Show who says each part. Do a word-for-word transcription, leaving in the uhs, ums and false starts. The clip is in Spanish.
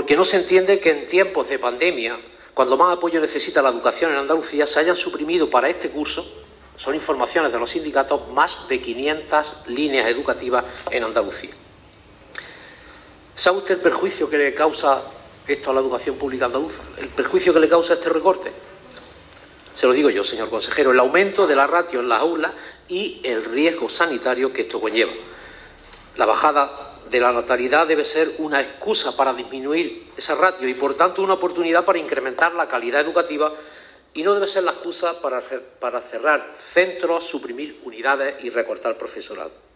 Speaker 1: porque no se entiende que en tiempos de pandemia, cuando más apoyo necesita la educación en Andalucía, se hayan suprimido para este curso, son informaciones de los sindicatos, más de quinientas líneas educativas en Andalucía. ¿Sabe usted el perjuicio que le causa esto a la educación pública andaluza? ¿El perjuicio que le causa este recorte? Se lo digo yo, señor consejero, el aumento de la ratio en las aulas y el riesgo sanitario que esto conlleva. La bajada de la natalidad debe ser una excusa para disminuir esa ratio y, por tanto, una oportunidad para incrementar la calidad educativa, y no debe ser la excusa para, para cerrar centros, suprimir unidades y recortar profesorado.